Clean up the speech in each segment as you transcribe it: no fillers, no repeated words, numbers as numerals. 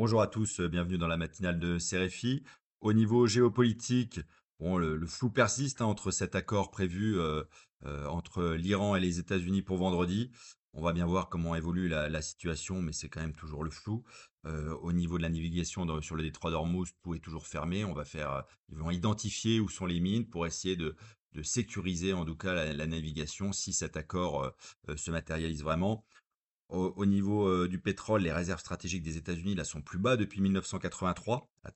Bonjour à tous, bienvenue dans la matinale de CRFI. Au niveau géopolitique, bon, le flou persiste hein, entre cet accord prévu entre l'Iran et les États-Unis pour vendredi. On va bien voir comment évolue la situation, mais c'est quand même toujours le flou. Au niveau de la navigation sur le détroit d'Ormuz, tout est toujours fermé. Ils vont identifier où sont les mines pour essayer de sécuriser en tout cas la navigation si cet accord se matérialise vraiment. Au niveau du pétrole, les réserves stratégiques des États-Unis là, sont plus bas depuis 1983, à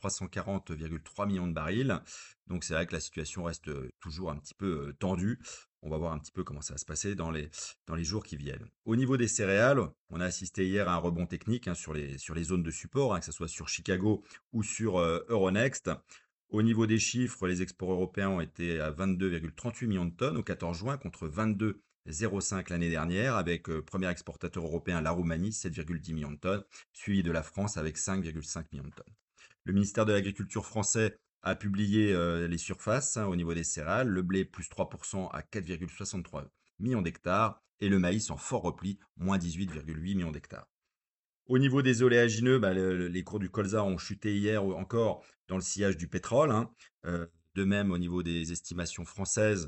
340,3 millions de barils. Donc c'est vrai que la situation reste toujours un petit peu tendue. On va voir un petit peu comment ça va se passer dans les jours qui viennent. Au niveau des céréales, on a assisté hier à un rebond technique hein, sur les zones de support, hein, que ce soit sur Chicago ou sur Euronext. Au niveau des chiffres, les exports européens ont été à 22,38 millions de tonnes au 14 juin contre 22,05 l'année dernière, avec premier exportateur européen la Roumanie, 7,10 millions de tonnes, suivi de la France avec 5,5 millions de tonnes. Le ministère de l'Agriculture français a publié les surfaces hein, au niveau des céréales, le blé plus 3% à 4,63 millions d'hectares et le maïs en fort repli, moins 18,8 millions d'hectares. Au niveau des oléagineux, bah, les cours du colza ont chuté hier encore dans le sillage du pétrole, hein. De même, au niveau des estimations françaises,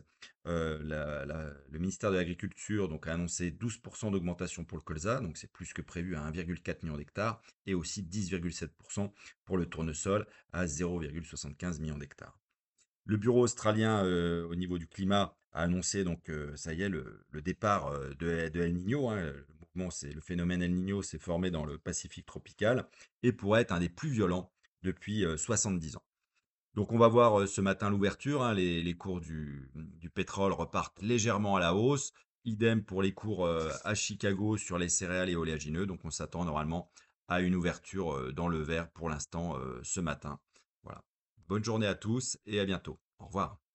le ministère de l'Agriculture donc, a annoncé 12% d'augmentation pour le colza, donc c'est plus que prévu à 1,4 million d'hectares, et aussi 10,7% pour le tournesol à 0,75 million d'hectares. Le bureau australien au niveau du climat a annoncé donc ça y est le départ de El Niño, hein. Le phénomène El Niño s'est formé dans le Pacifique tropical et pourrait être un des plus violents depuis 70 ans. Donc on va voir ce matin l'ouverture, hein, les cours du pétrole repartent légèrement à la hausse. Idem pour les cours à Chicago sur les céréales et oléagineux. Donc on s'attend normalement à une ouverture dans le vert pour l'instant ce matin. Voilà. Bonne journée à tous et à bientôt. Au revoir.